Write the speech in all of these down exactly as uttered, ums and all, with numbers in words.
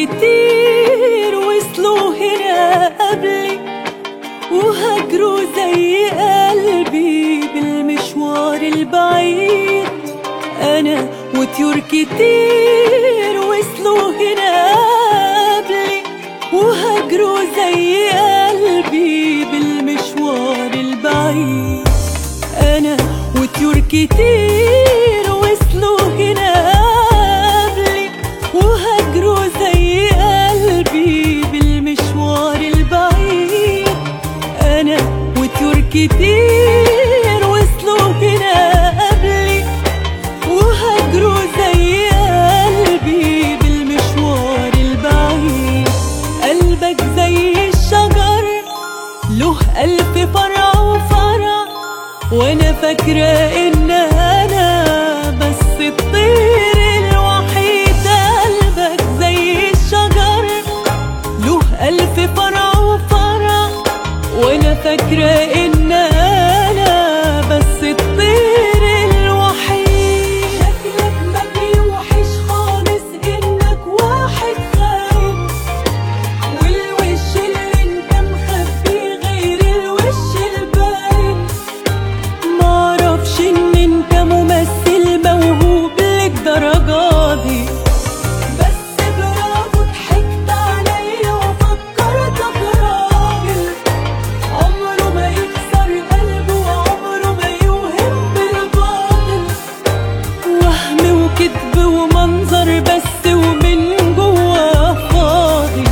كتير وصلوا هنا قبلي وهجروا زي قلبي بالمشوار البعيد. أنا وطيور كتير وصلوا هنا قبلي وهجروا زي قلبي بالمشوار البعيد. أنا وطيور كتير وصلوا هنا قبلي وهجروا زي قلبي بالمشوار البعيد. أنا وطيور كتير وصلوا هنا قبلي وهجروا زي قلبي بالمشوار البعيد. قلبك زي الشجر له ألف فرع وفرع، وانا فاكرة ان انا بس الطير الوحيد. قلبك زي الشجر له ألف فرع وفرع، وانا فاكرة ان انا بس الطير الوحيد. شكلك ما بيوحش خالص انك واحد خاين، والوش اللي انت مخبيه غير الوش الباين. معرفش ان انت ممثل موهوب للدرجة دي، بس برافو ضحكت عليا وفكرتك راجل عمره ما يكسر قلبه وعمره ما يوهم بالباطل. وهم وكذب ومنظر بس ومن جوه فاضي.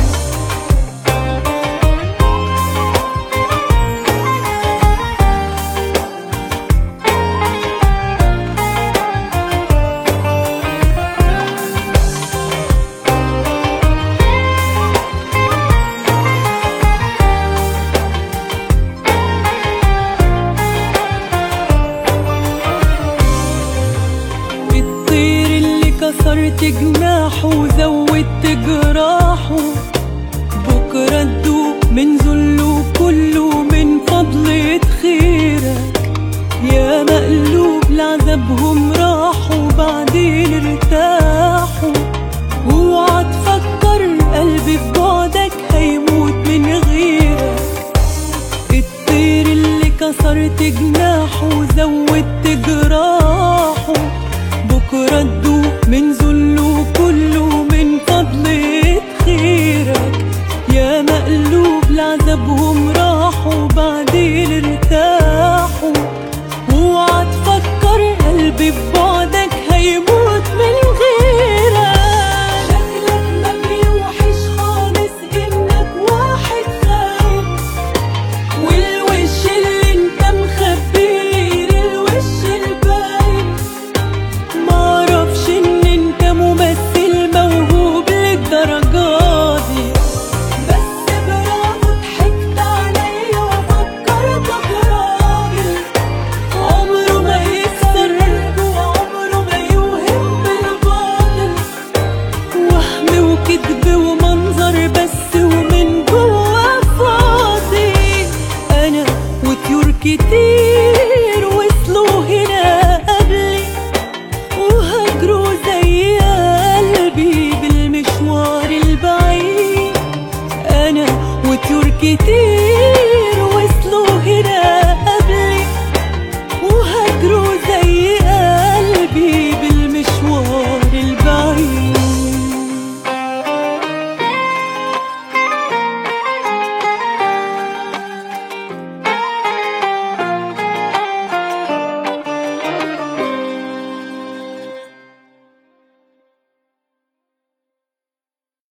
الطير اللي كسرت جناحه وزودت جراحه، بكرة تدوق من ذله كله من فضلة خيرك. يا مقلوب لعذابهم راحوا بعدين ارتاحوا. اوعى تفكر قلبي في بعدك هيموت من غيرك. الطير اللي كسرت جناحه وزودت جراحه، بكرة تدوق من ذله كله من فضلة خيرك. يا مقلوب لعذابهم راحوا بعدين ارتاحوا. اوعى تفكر قلبي في بعدك هيموت من غيرك. شكلك ما بيوحش خالص انك واحد خاين، والوش اللي انت مخبيه غير الوش الباين. معرفش ان انت ممثل موهوب للدرجة دي، بس برافو ضحكت عليا وفكرتك راجل عمره ما يكسر قلبه وعمره ما يوهم بالباطل. وهم وكذب ومنظر بس ومن جوه فاضي. أنا وطيور كتير